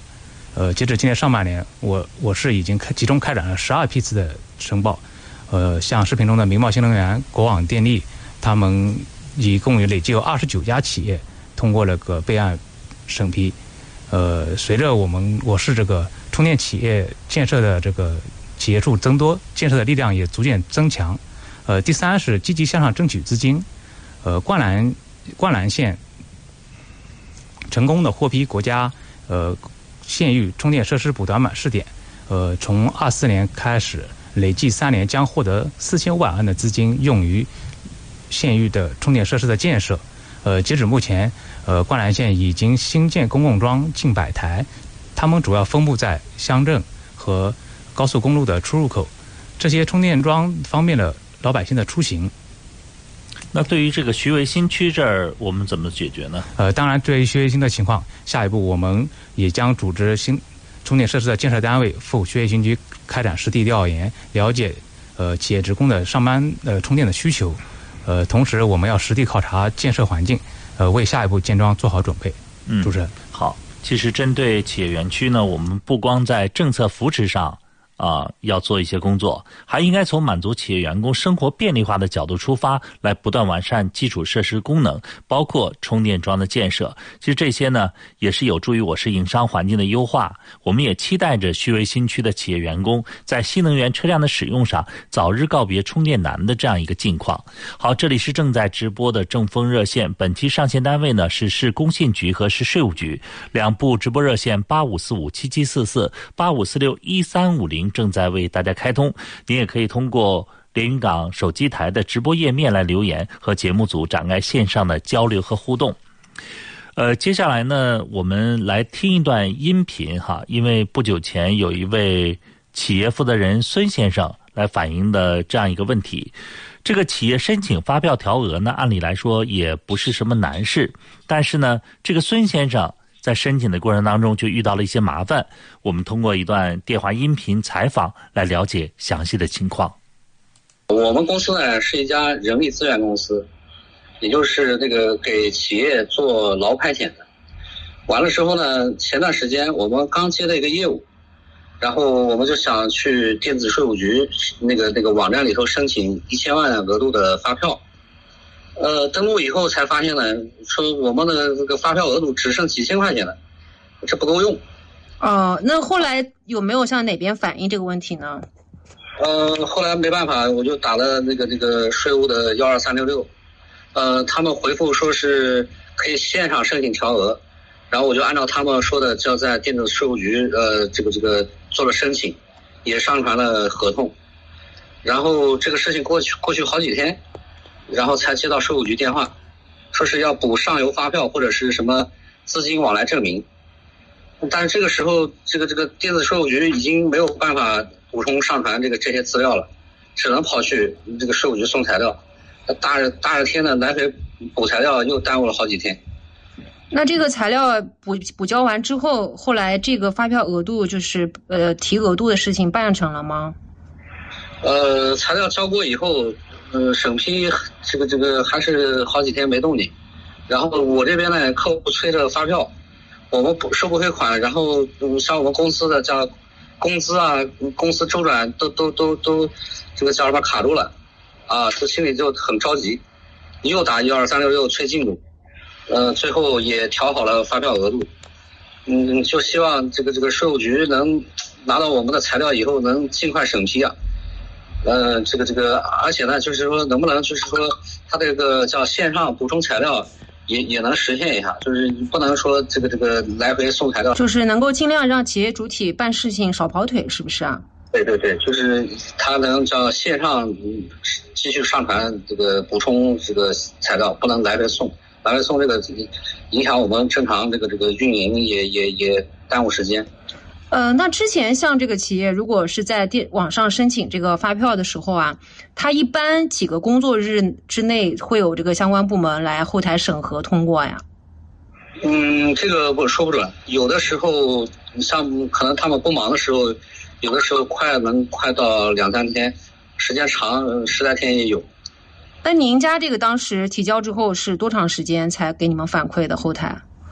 呃，截止今年上半年，我我市已经开集中开展了十二批次的申报。呃，像视频中的明茂新能源、国网电力，他们一共有累计有二十九家企业通过了个备案审批。呃，随着我们我市这个充电企业建设的这个企业数增多，建设的力量也逐渐增强。呃，第三是积极向上争取资金。呃，灌篮灌篮县成功的获批国家呃县域充电设施补短板试点。呃，从二四年开始。累计三年将获得四千五百万的资金用于县域的充电设施的建设。呃，截止目前，呃，灌篮县已经新建公共桩近百台，它们主要分布在乡镇和高速公路的出入口。这些充电桩方便了老百姓的出行。 那对于这个徐汇新区这儿，我们怎么解决呢？ 呃，当然，对于徐汇新的情况，下一步我们也将组织新充电设施的建设单位赴徐汇新区开展实地调研，了解呃企业职工的上班呃充电的需求，呃，同时我们要实地考察建设环境，呃，为下一步建桩做好准备。 嗯， 主持人， 好。其实针对企业园区呢，我们不光在政策扶持上啊、呃、要做一些工作，还应该从满足企业员工生活便利化的角度出发，来不断完善基础设施功能，包括充电桩的建设。其实这些呢，也是有助于我市营商环境的优化。我们也期待着徐汇新区的企业员工在新能源车辆的使用上早日告别充电难的这样一个境况。好，这里是正在直播的正风热线，本期上线单位呢是市工信局和市税务局，两部直播热线八五四五七七四四、八五四六一三五零正在为大家开通。您也可以通过连云港手机台的直播页面来留言，和节目组展开线上的交流和互动。呃，接下来呢，我们来听一段音频哈，因为不久前有一位企业负责人孙先生来反映的这样一个问题。这个企业申请发票调额呢，按理来说也不是什么难事，但是呢，这个孙先生在申请的过程当中就遇到了一些麻烦。我们通过一段电话音频采访来了解详细的情况。 我们公司呢是一家人力资源公司，也就是那个给企业做劳派遣的。完了之后呢，前段时间我们刚接了一个业务，然后我们就想去电子税务局那个那个网站里头申请一千万额度的发票。呃，登录以后才发现呢，说我们的这个发票额度只剩几千块钱了，这不够用。 哦，那后来有没有向哪边反映这个问题呢？ 呃，后来没办法，我就打了那个那个税务的幺二三六六，呃，他们回复说是可以线上申请调额，然后我就按照他们说的，就在电子税务局呃这个这个做了申请，也上传了合同，然后这个事情过去过去好几天，然后才接到税务局电话，说是要补上游发票或者是什么资金往来证明，但是这个时候这个这个电子税务局已经没有办法补充上传这个这些资料了，只能跑去这个税务局送材料，大热大热天的来回补材料又耽误了好几天。 那这个材料补补交完之后，后来这个发票额度就是呃提额度的事情办成了吗？ 呃，材料交过以后，呃，审批这个这个还是好几天没动静。然后我这边呢，客户催着发票，我们不收不回款，然后嗯，像我们公司的叫工资啊，公司周转都都都都这个叫什么卡住了，啊，这心里就很着急，又打一二三六六催进度，呃，最后也调好了发票额度，嗯，就希望这个这个税务局能拿到我们的材料以后能尽快审批啊。呃，这个这个，而且呢，就是说，能不能就是说，它这个叫线上补充材料也也能实现一下，就是不能说这个这个来回送材料， 就是能够尽量让企业主体办事情少跑腿，是不是啊？ 对对对，就是它能叫线上继续上传这个补充这个材料，不能来回送，来回送这个影响我们正常这个这个运营，也也也耽误时间。 呃，那之前像这个企业如果是在电网上申请这个发票的时候啊，它一般几个工作日之内会有这个相关部门来后台审核通过呀？ 嗯，这个我说不准，有的时候像可能他们不忙的时候，有的时候快能快到两三天，时间长十来天也有。 那您家这个当时提交之后是多长时间才给你们反馈的后台？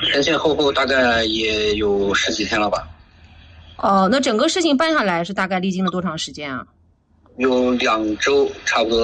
前前后后大概也有十几天了吧。 哦，那整个事情办下来是大概历经了多长时间啊？ 有两周差不多。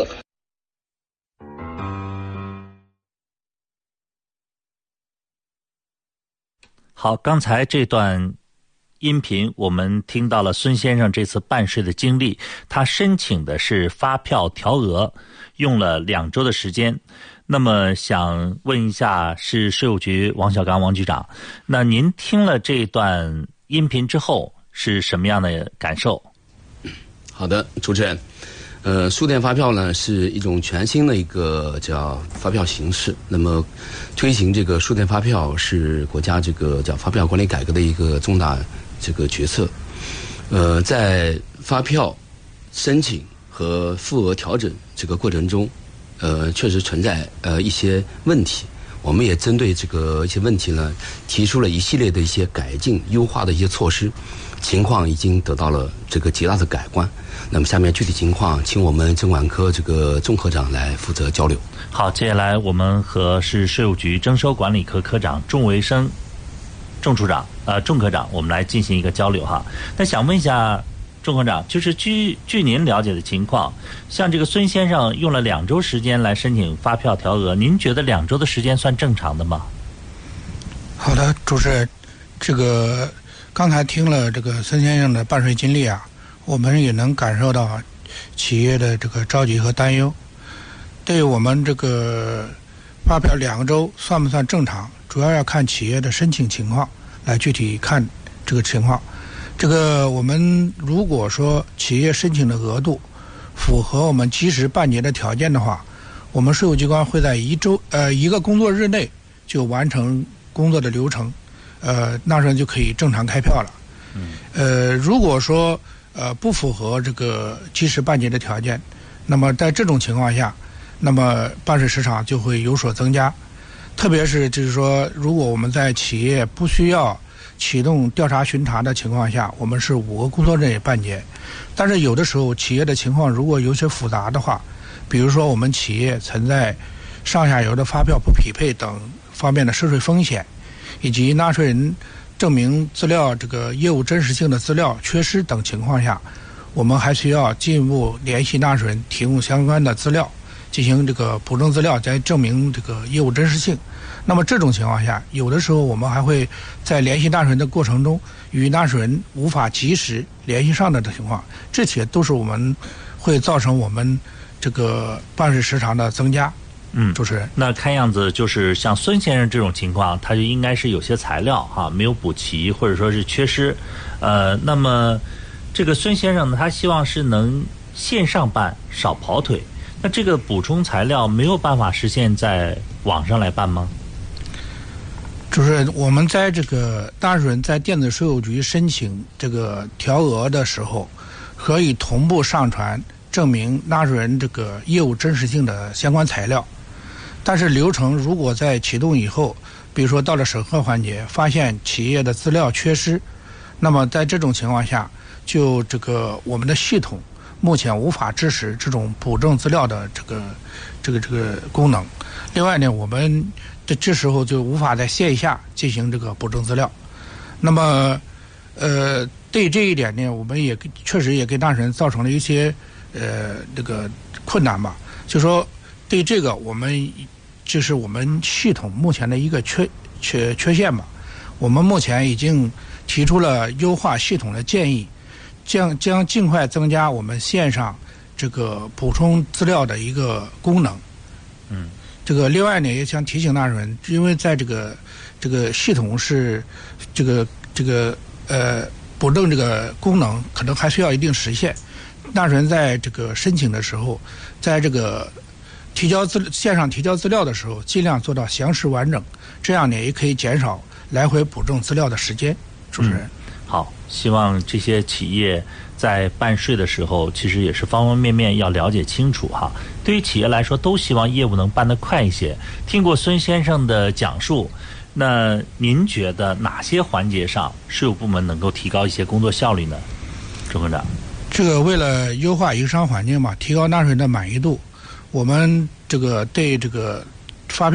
好，刚才这段音频我们听到了孙先生这次办税的经历，他申请的是发票调额，用了两周的时间。那么想问一下，是税务局王小刚王局长，那您听了这段音频之后是什么样的感受？ 好的，主持人，呃，数电发票呢是一种全新的一个叫发票形式。那么，推行这个数电发票是国家这个叫发票管理改革的一个重大这个决策。呃，在发票申请和付额调整这个过程中，呃，确实存在呃一些问题。我们也针对这个一些问题呢，提出了一系列的一些改进、优化的一些措施，情况已经得到了这个极大的改观。那么下面具体情况，请我们征管科这个钟科长来负责交流。 好，接下来我们和是税务局征收管理科科长钟维生钟处长呃钟科长，我们来进行一个交流哈。那想问一下钟科长，就是据据您了解的情况，像这个孙先生用了两周时间来申请发票调额，您觉得两周的时间算正常的吗？ 好的，主持人，这个刚才听了这个孙先生的办税经历啊，我们也能感受到企业的这个着急和担忧。对于我们这个发票两周算不算正常，主要要看企业的申请情况来具体看这个情况。这个我们如果说企业申请的额度符合我们及时办结的条件的话，我们税务机关会在一周呃一个工作日内就完成工作的流程，呃，纳税人就可以正常开票了。嗯。呃，如果说呃不符合这个及时办结的条件，那么在这种情况下，那么办税时长就会有所增加。特别是就是说，如果我们在企业不需要启动调查巡查的情况下，我们是五个工作日内办结。但是有的时候企业的情况如果有些复杂的话，比如说我们企业存在上下游的发票不匹配等方面的涉税风险，以及纳税人证明资料这个业务真实性的资料缺失等情况下，我们还需要进一步联系纳税人提供相关的资料，进行这个补正资料，再证明这个业务真实性。那么这种情况下，有的时候我们还会在联系纳税人的过程中，与纳税人无法及时联系上的情况，这些都是我们会造成我们这个办税时长的增加。 嗯， 主持人， 那看样子就是像孙先生这种情况，他就应该是有些材料哈没有补齐，或者说是缺失。呃，那么这个孙先生呢，他希望是能线上办，少跑腿。那这个补充材料没有办法实现在网上来办吗？ 就是我们在这个纳税人在电子税务局申请这个调额的时候，可以同步上传证明纳税人这个业务真实性的相关材料。但是流程如果在启动以后，比如说到了审核环节，发现企业的资料缺失，那么在这种情况下，就这个我们的系统目前无法支持这种补正资料的这个这个这个功能。另外呢，我们这这时候就无法在线下进行这个补正资料。那么，呃，对这一点呢，我们也确实也给纳税人造成了一些呃这个困难吧。就说对这个，我们就是我们系统目前的一个缺缺缺陷吧。我们目前已经提出了优化系统的建议，将将尽快增加我们线上这个补充资料的一个功能。 嗯。 这个另外呢，也想提醒纳税人，因为在这个这个系统是这个这个呃补正这个功能可能还需要一定时限。纳税人在这个申请的时候，在这个提交资线上提交资料的时候，尽量做到详实完整，这样呢也可以减少来回补正资料的时间。主持人， 嗯、好，希望这些企业在办税的时候，其实也是方方面面要了解清楚哈。对于企业来说，都希望业务能办得快一些。听过孙先生的讲述，那您觉得哪些环节上税务部门能够提高一些工作效率呢？钟科长， 这个为了优化营商环境嘛，提高纳税人的满意度，我们这个对这个发票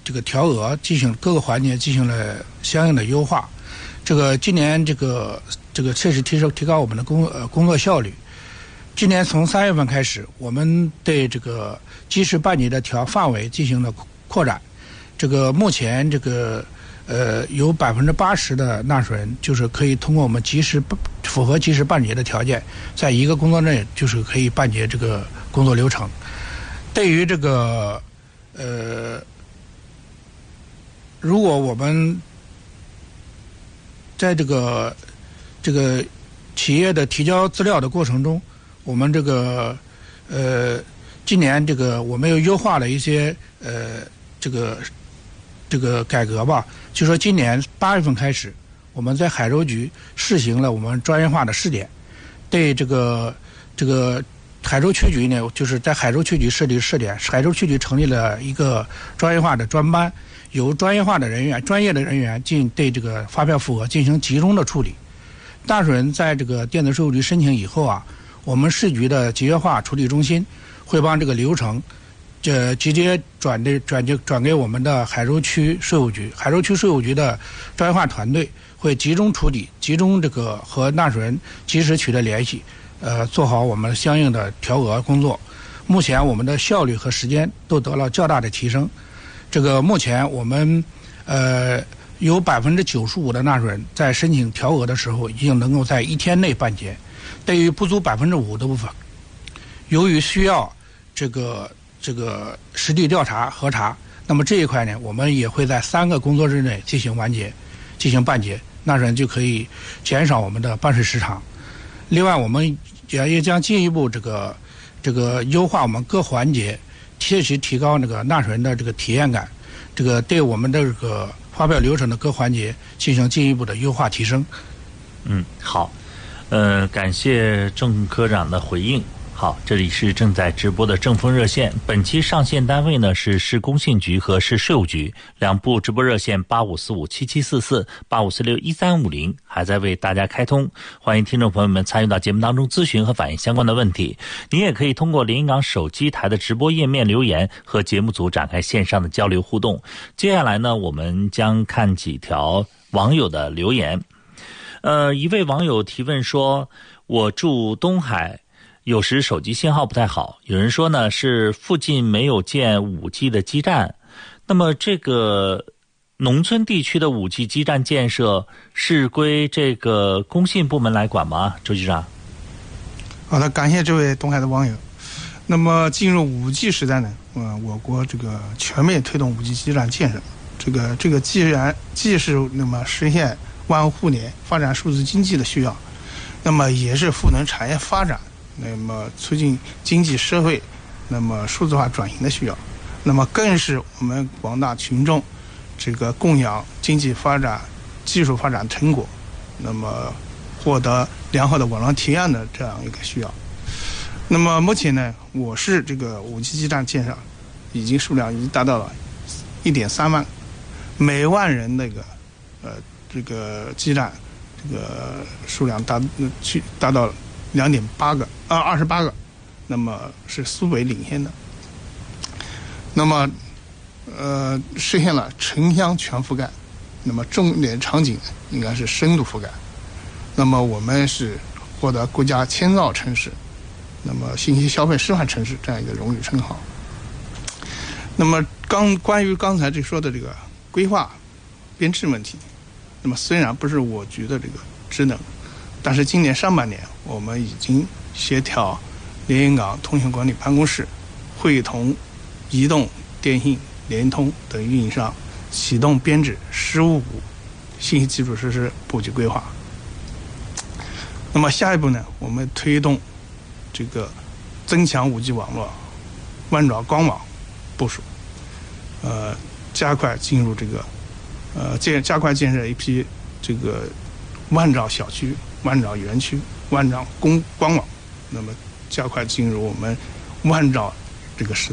这个调额进行各个环节进行了相应的优化。这个今年这个这个确实提升提高我们的工呃工作效率。今年从三月份开始，我们对这个即时办结的调范围进行了扩展。这个目前这个呃有百分之八十的纳税人就是可以通过我们即时符合即时办结的条件，在一个工作内就是可以办结这个工作流程。对于这个呃，如果我们在这个这个企业的提交资料的过程中，我们这个呃，今年这个我们又优化了一些呃这个这个改革吧。就说今年八月份开始，我们在海州局试行了我们专业化的试点，对这个这个海州区局呢，就是在海州区局设立试点，海州区局成立了一个专业化的专班，由专业化的人员、专业的人员进对这个发票复核进行集中的处理。纳税人在这个电子税务局申请以后啊，我们市局的集约化处理中心会帮这个流程，这直接转的转就转给我们的海州区税务局，海州区税务局的专业化团队会集中处理，集中这个和纳税人及时取得联系，呃，做好我们相应的调额工作。目前我们的效率和时间都得了较大的提升。这个目前我们呃有百分之九十五的纳税人在申请调额的时候已经能够在一天内办结。对于不足百分之五的部分，由于需要这个这个实地调查核查，那么这一块呢，我们也会在三个工作日内进行完结，进行办结，纳税人就可以减少我们的办事时长。另外，我们也也将进一步这个这个优化我们各环节，切实提高那个纳税人的这个体验感，这个对我们的这个发票流程的各环节进行进一步的优化提升。 嗯，好，呃，感谢郑科长的回应。好，这里是正在直播的正风热线，本期上线单位呢是市工信局和市税务局，两部直播热线八五四五七七四四、八五四六一三五零还在为大家开通，欢迎听众朋友们参与到节目当中咨询和反映相关的问题。您也可以通过连云港手机台的直播页面留言，和节目组展开线上的交流互动。接下来呢，我们将看几条网友的留言。呃，一位网友提问说，我住东海，有时手机信号不太好，有人说呢是附近没有建 五 G 的基站。那么这个农村地区的 五 G 基站建设是归这个工信部门来管吗？周局长。 好的，感谢这位东海的网友。那么进入 五 G 时代呢，呃，我国这个全面推动 五 G 基站建设，这个这个既然既是那么实现万户互联、发展数字经济的需要，那么也是赋能产业发展，那么促进经济社会那么数字化转型的需要，那么更是我们广大群众这个供养经济发展、技术发展成果，那么获得良好的网络体验的这样一个需要。那么目前呢，我市这个 五 G 基站建设已经数量已经达到了 一点三万，每万人那个呃这个基站这个数量达去达到两点八个啊二十八个，那么是苏北领先的。那么呃实现了城乡全覆盖，那么重点场景应该是深度覆盖。那么我们是获得国家千兆城市，那么信息消费示范城市这样一个荣誉称号。那么刚关于刚才这说的这个规划编制问题，那么虽然不是我局的这个职能，但是今年上半年我们已经协调连云港通信管理办公室会同移动、电信、联通等运营商启动编制“十五五”信息基础设施布局规划。那么下一步呢，我们推动这个增强 五 G 网络、万兆光网部署，呃，加快进入这个呃建加快建设一批这个万兆小区、万兆园区、万兆公光网，那么加快进入我们万兆这个时代。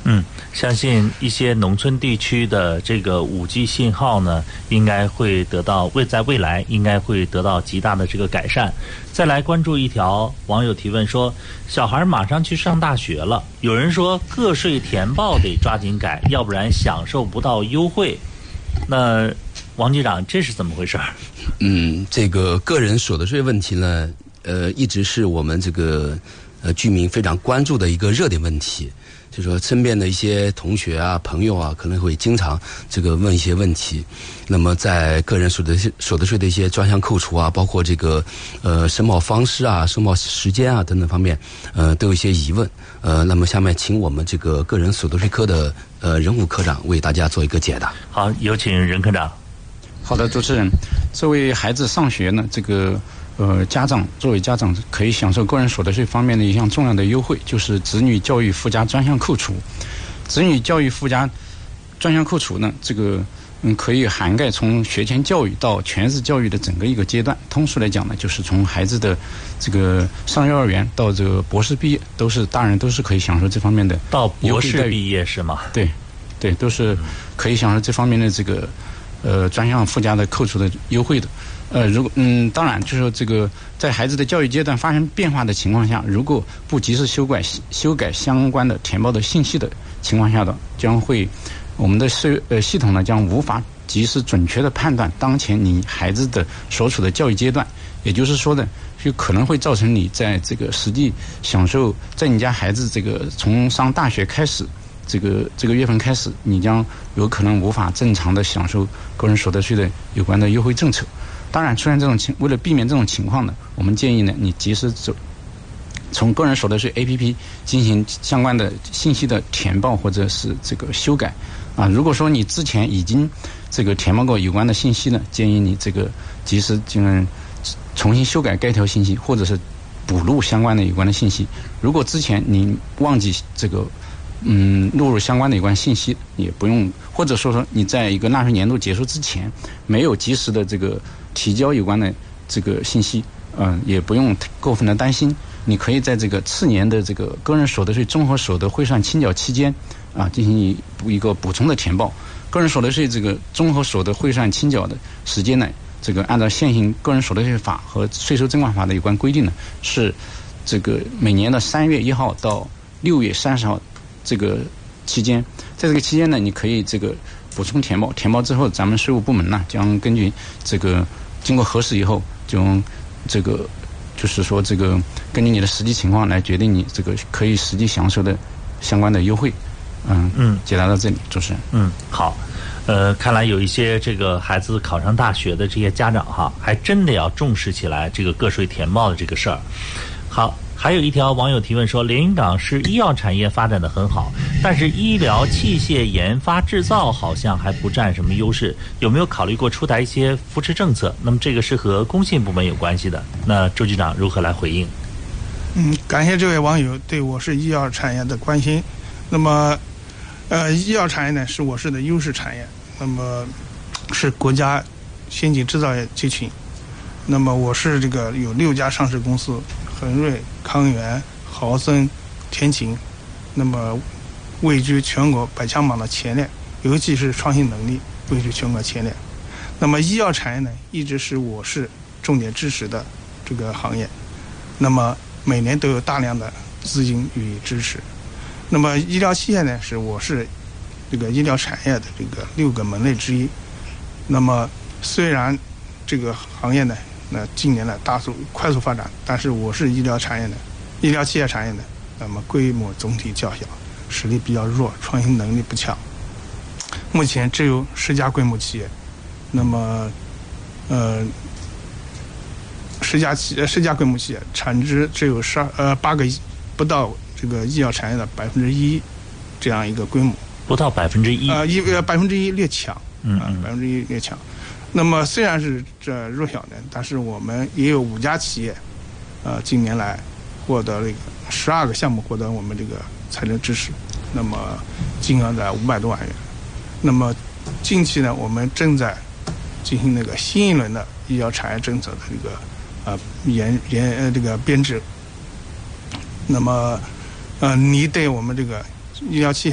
嗯，相信一些农村地区的这个五 G 信号呢，应该会得到未在未来应该会得到极大的这个改善。再来关注一条网友提问说，小孩马上去上大学了，有人说个税填报得抓紧改，要不然享受不到优惠。那王局长，这是怎么回事？ 嗯，这个个人所得税问题呢，呃，一直是我们这个呃居民非常关注的一个热点问题。就说身边的一些同学啊、朋友啊，可能会经常这个问一些问题。那么在个人所得所得税的一些专项扣除啊，包括这个呃申报方式啊、申报时间啊等等方面，呃都有一些疑问。呃，那么下面请我们这个个人所得税科的呃任务科长为大家做一个解答。 好，有请任科长。 好的，主持人，作为孩子上学呢，这个。呃，家长作为家长可以享受个人所得税方面的一项重要的优惠，就是子女教育附加专项扣除。子女教育附加专项扣除呢，这个嗯可以涵盖从学前教育到全日教育的整个一个阶段。通俗来讲呢，就是从孩子的这个上幼儿园到这个博士毕业，都是大人都是可以享受这方面的到博士毕业是吗？ 对，对，都是可以享受这方面的这个呃专项附加的扣除的优惠的。呃，如果嗯，当然就是说这个在孩子的教育阶段发生变化的情况下，如果不及时修改修改相关的填报的信息的情况下的，将会我们的税呃系统呢将无法及时准确的判断当前你孩子的所处的教育阶段，也就是说呢，就可能会造成你在这个实际享受，在你家孩子这个从上大学开始。这个这个月份开始，你将有可能无法正常的享受个人所得税的有关的优惠政策。当然，出现这种情，为了避免这种情况呢，我们建议呢，你及时走从个人所得税 A P P 进行相关的信息的填报或者是这个修改啊。如果说你之前已经这个填报过有关的信息呢，建议你这个及时进行重新修改该条信息，或者是补录相关的有关的信息。如果之前你忘记这个嗯，录入相关的有关信息，也不用，或者说说你在一个纳税年度结束之前没有及时的这个提交有关的这个信息，嗯、呃，也不用过分的担心。你可以在这个次年的这个个人所得税综合所得汇算清缴期间啊，进行一一个补充的填报。个人所得税这个综合所得汇算清缴的时间呢，这个按照现行个人所得税法和税收征管法的有关规定呢，是这个每年的三月一号到六月三十号。这个期间，在这个期间呢，你可以这个补充填报，填报之后，咱们税务部门呢将根据这个经过核实以后，就这个就是说这个根据你的实际情况来决定你这个可以实际享受的相关的优惠。嗯嗯，解答到这里，主持人。 嗯，好。呃，看来有一些这个孩子考上大学的这些家长哈，还真的要重视起来这个个税填报的这个事儿。好。还有一条网友提问说，连云港市医药产业发展的很好，但是医疗器械研发制造好像还不占什么优势，有没有考虑过出台一些扶持政策？那么这个是和工信部门有关系的，那周局长如何来回应？ 嗯，感谢这位网友对我市医药产业的关心。那么呃，医药产业呢是我市的优势产业，那么是国家先进制造业集群。那么我市这个有六家上市公司，恒瑞、康源、豪森、天晴，那么位居全国百强榜的前列，尤其是创新能力位居全国前列。那么医药产业呢，一直是我市重点支持的这个行业，那么每年都有大量的资金予以支持。那么医疗器械呢，是我市这个医疗产业的这个六个门类之一。那么虽然这个行业呢，那近年来大速快速发展，但是我市医疗产业呢，医疗器械产业呢，那么规模总体较小，实力比较弱，创新能力不强。目前只有十家规模企业，那么呃十家企十家规模企业产值只有十二呃八个亿，不到这个医药产业的百分之一这样一个规模， 不到百分之一， 呃一呃百分之一略强， 嗯啊百分之一略强。那么虽然是这弱小的，但是我们也有五家企业，呃，近年来获得这个十二个项目获得我们这个财政支持，那么金额在五百多万元。那么近期呢，我们正在进行那个新一轮的医疗产业政策的这个呃研研呃这个编制。那么呃，你对我们这个医疗器械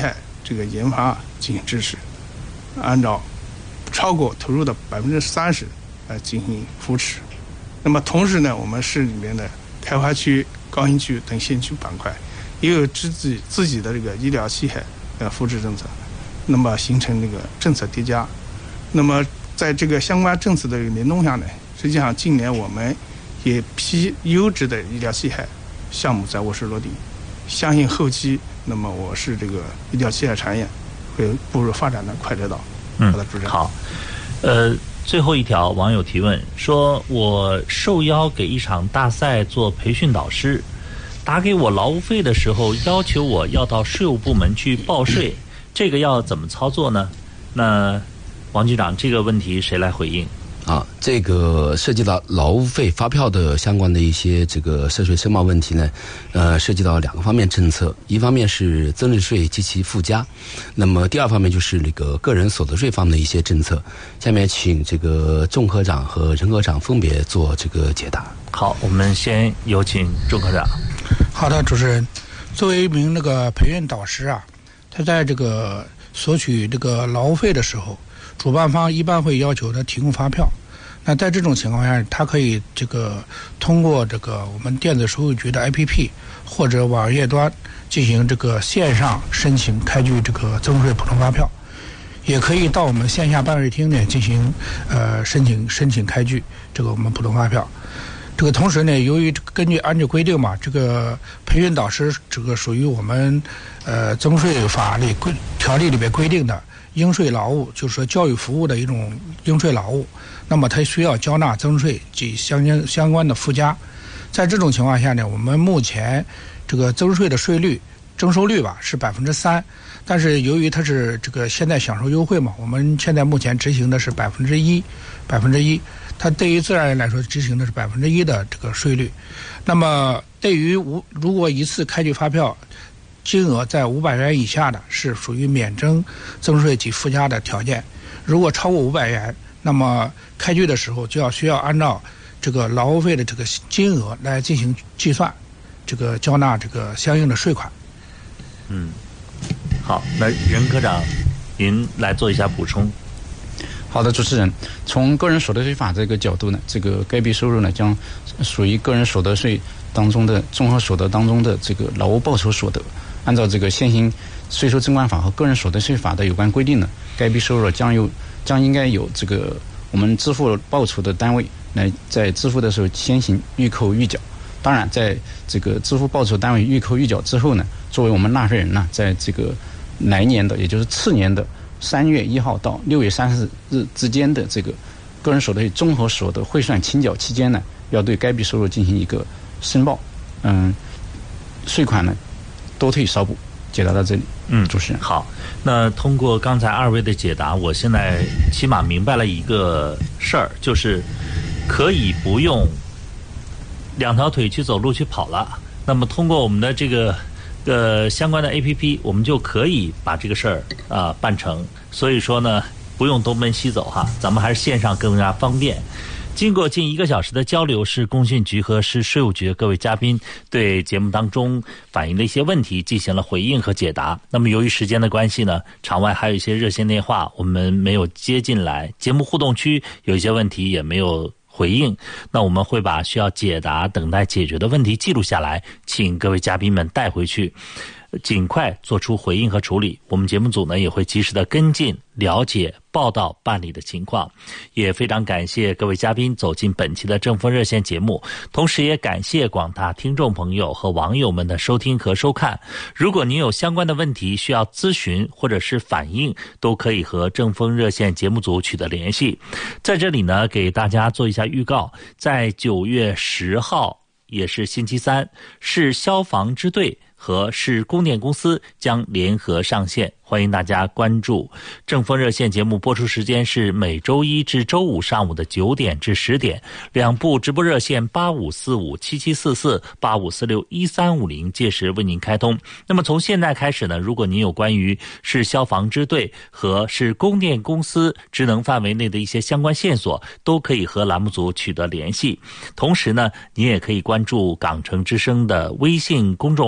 这个研发进行支持，按照超过投入的百分之三十来进行扶持。那么同时呢，我们市里面的开发区、高新区等县区板块也有自己自己的这个医疗器械的扶持政策，那么形成这个政策叠加。那么在这个相关政策的联动下呢，实际上近年我们也批优质的医疗器械项目在我市落地，相信后期那么我市这个医疗器械产业会步入发展的快车道。 嗯， 好的，主持人。 好，呃，最后一条网友提问说，我受邀给一场大赛做培训导师，打给我劳务费的时候要求我要到税务部门去报税，这个要怎么操作呢？那王局长，这个问题谁来回应？ 啊，这个涉及到劳务费发票的相关的一些这个涉税申报问题呢，呃，涉及到两个方面政策，一方面是增值税及其附加，那么第二方面就是那个个人所得税方面的一些政策。下面请这个钟科长和任科长分别做这个解答。 好，我们先有请钟科长。 好的，主持人，作为一名那个培训导师啊，他在这个索取这个劳务费的时候，主办方一般会要求他提供发票。那在这种情况下，他可以这个通过这个我们电子收入局的 A P P 或者网页端进行这个线上申请开具这个增值税普通发票，也可以到我们线下办税厅呢进行呃申请申请开具这个我们普通发票。这个同时呢，由于根据按照规定嘛，这个培训导师这个属于我们呃增税法律规条例里边规定的应税劳务，就是说教育服务的一种应税劳务，那么他需要交纳增税及相相相关的附加。在这种情况下呢，我们目前这个增税的税率征收率吧是百分之三，但是由于它是这个现在享受优惠嘛，我们现在目前执行的是百分之一，百分之一。它对于自然人来说执行的是百分之一的这个税率。那么对于无如果一次开具发票金额在五百元以下的，是属于免征增税及附加的条件。如果超过五百元，那么开具的时候就要需要按照这个劳务费的这个金额来进行计算，这个交纳这个相应的税款。 嗯，好，那任科长，您来做一下补充。 好的，主持人，从个人所得税法这个角度呢，这个该笔收入呢将属于个人所得税当中的综合所得当中的这个劳务报酬所得。按照这个现行税收征管法和个人所得税法的有关规定呢，该笔收入将有将应该有这个我们支付报酬的单位来在支付的时候先行预扣预缴。当然，在这个支付报酬单位预扣预缴之后呢，作为我们纳税人呢，在这个来年的也就是次年的三月一号到六月三十日之间的这个个人所得税综合所得汇算清缴期间呢，要对该笔收入进行一个申报，嗯，税款呢多退少补。解答到这里。 嗯， 主持人好。那通过刚才二位的解答，我现在起码明白了一个事儿，就是可以不用两条腿去走路去跑了。那么通过我们的这个呃相关的 A P P， 我们就可以把这个事儿啊、呃、办成。所以说呢，不用东奔西走哈，咱们还是线上更加方便。经过近一个小时的交流，市工信局和市税务局的各位嘉宾对节目当中反映的一些问题进行了回应和解答。那么由于时间的关系呢，场外还有一些热线电话我们没有接进来，节目互动区有一些问题也没有回应，那我们会把需要解答等待解决的问题记录下来，请各位嘉宾们带回去，尽快做出回应和处理。我们节目组呢也会及时的跟进了解报道办理的情况。也非常感谢各位嘉宾走进本期的正风热线节目，同时也感谢广大听众朋友和网友们的收听和收看。如果您有相关的问题需要咨询或者是反映，都可以和正风热线节目组取得联系。在这里呢给大家做一下预告，在九月十号也是星期三，市消防支队和市供电公司将联合上线，欢迎大家关注。正风热线节目播出时间是每周一至周五上午的九点至十点，两部直播热线八五四五七七四四、八五四六一三五零届时为您开通。那么从现在开始呢，如果您有关于市消防支队和市供电公司职能范围内的一些相关线索，都可以和栏目组取得联系。同时呢，您也可以关注港城之声的微信公众号，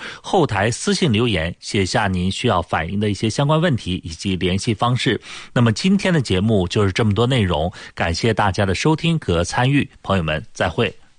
后台私信留言，写下您需要反映的一些相关问题以及联系方式。那么今天的节目就是这么多内容，感谢大家的收听和参与，朋友们再会。